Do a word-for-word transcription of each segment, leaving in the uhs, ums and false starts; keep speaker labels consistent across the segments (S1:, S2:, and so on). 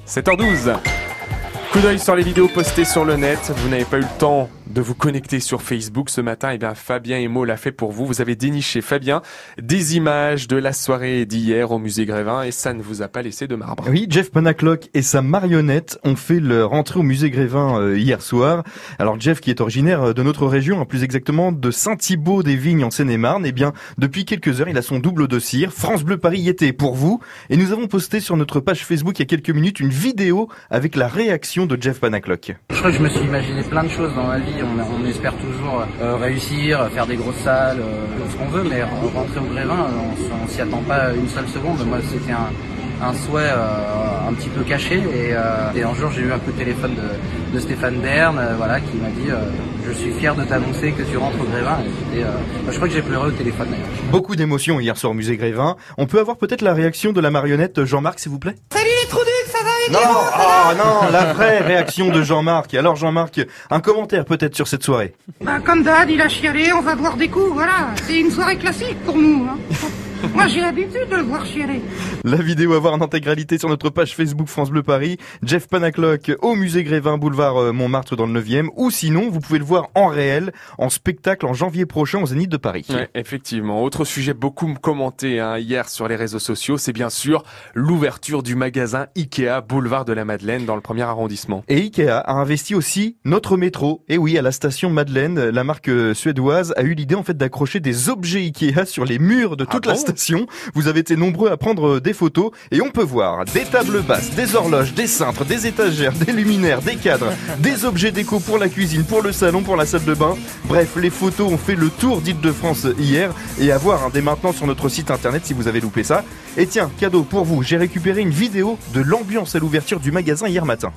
S1: sept heures douze. Coup d'œil sur les vidéos postées sur le net. Vous n'avez pas eu le temps de vous connecter sur Facebook ce matin. Eh bien, Fabien Emo l'a fait pour vous. Vous avez déniché, Fabien, des images de la soirée d'hier au musée Grévin et ça ne vous a pas laissé de marbre.
S2: Oui, Jeff Panaclock et sa marionnette ont fait leur entrée au musée Grévin euh, hier soir. Alors Jeff, qui est originaire de notre région, hein, plus exactement de Saint-Thibault-des-Vignes en Seine-et-Marne, eh bien, depuis quelques heures, il a son double de cire. France Bleu Paris y était pour vous. Et nous avons posté sur notre page Facebook il y a quelques minutes une vidéo avec la réaction de Jeff Panaclock.
S3: Je crois que je me suis imaginé plein de choses dans ma vie. On, on espère toujours euh, réussir, faire des grosses salles, euh, ce qu'on veut, mais rentrer au Grévin, on, on s'y attend pas une seule seconde. Moi, c'était un, un souhait euh, un petit peu caché. Et, euh, et un jour, j'ai eu un coup de téléphone de, de Stéphane Bern, euh, voilà, qui m'a dit euh, je suis fier de t'annoncer que tu rentres au Grévin. Et, euh, je crois que j'ai pleuré au téléphone d'ailleurs.
S2: Beaucoup d'émotions hier soir au musée Grévin. On peut avoir peut-être la réaction de la marionnette Jean-Marc, s'il vous plaît?
S4: Salut les trous ducs, ça va les
S2: Non, oh non, la vraie réaction de Jean-Marc. Alors Jean-Marc, un commentaire peut-être sur cette soirée?
S4: Bah comme d'hab, il a chialé, on va boire des coups, voilà. C'est une soirée classique pour nous, hein. Moi j'ai l'habitude de le voir chialer.
S2: La vidéo à voir en intégralité sur notre page Facebook France Bleu Paris. Jeff Panaclock au musée Grévin, boulevard Montmartre dans le neuvième. Ou sinon, vous pouvez le voir en réel, en spectacle en janvier prochain au Zénith de Paris.
S1: Ouais, effectivement. Autre sujet beaucoup commenté hein, hier sur les réseaux sociaux, c'est bien sûr l'ouverture du magasin Ikea, boulevard de la Madeleine, dans le premier arrondissement.
S2: Et Ikea a investi aussi notre métro. Et oui, à la station Madeleine, la marque suédoise a eu l'idée en fait d'accrocher des objets Ikea sur les murs de toute ah bon la station. Vous avez été nombreux à prendre des photos et on peut voir des tables basses, des horloges, des cintres, des étagères, des luminaires, des cadres, des objets déco pour la cuisine, pour le salon, pour la salle de bain. Bref, les photos ont fait le tour d'Île-de-France hier et à voir hein, dès maintenant sur notre site internet si vous avez loupé ça. Et tiens, cadeau pour vous, j'ai récupéré une vidéo de l'ambiance à l'ouverture du magasin hier matin.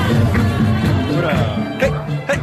S1: Voilà. Hey, hey.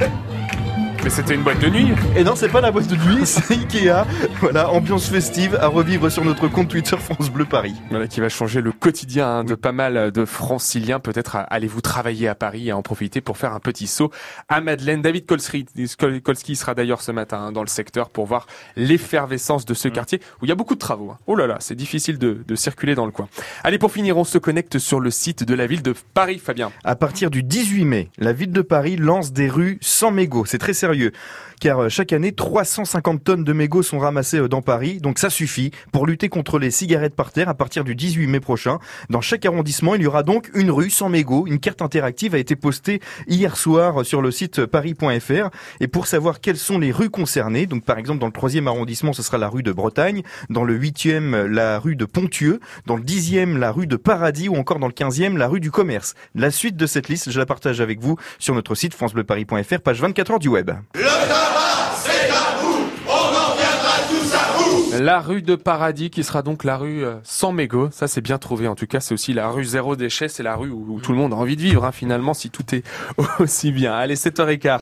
S1: Mais c'était une boîte de nuit.
S2: Et non, c'est pas la boîte de nuit, c'est Ikea. Voilà, ambiance festive à revivre sur notre compte Twitter France Bleu Paris.
S1: Voilà, qui va changer le quotidien hein, de pas mal de franciliens. Peut-être allez-vous travailler à Paris et en profiter pour faire un petit saut à Madeleine. David Kolski, Kolski sera d'ailleurs ce matin hein, dans le secteur pour voir l'effervescence de ce quartier où il y a beaucoup de travaux. Hein. Oh là là, c'est difficile de, de circuler dans le coin. Allez, pour finir, on se connecte sur le site de la ville de Paris, Fabien.
S2: À partir du dix-huit mai, la ville de Paris lance des rues sans mégots. C'est très sérieux. Car chaque année, trois cent cinquante tonnes de mégots sont ramassés dans Paris. Donc ça suffit pour lutter contre les cigarettes par terre à partir du dix-huit mai prochain. Dans chaque arrondissement, il y aura donc une rue sans mégots. Une carte interactive a été postée hier soir sur le site paris point f r. Et pour savoir quelles sont les rues concernées, donc par exemple dans le troisième arrondissement, ce sera la rue de Bretagne. Dans le huitième, la rue de Pontieux. Dans le dixième, la rue de Paradis. Ou encore dans le quinzième, la rue du Commerce. La suite de cette liste, je la partage avec vous sur notre site france bleu paris point f r, page vingt-quatre heures du web.
S5: Le tabac, c'est à vous, on en viendra tous à vous.
S1: La rue de Paradis qui sera donc la rue sans mégots, ça c'est bien trouvé en tout cas, c'est aussi la rue zéro déchet, c'est la rue où, où tout le monde a envie de vivre hein, finalement si tout est aussi bien. Allez, sept heures quinze.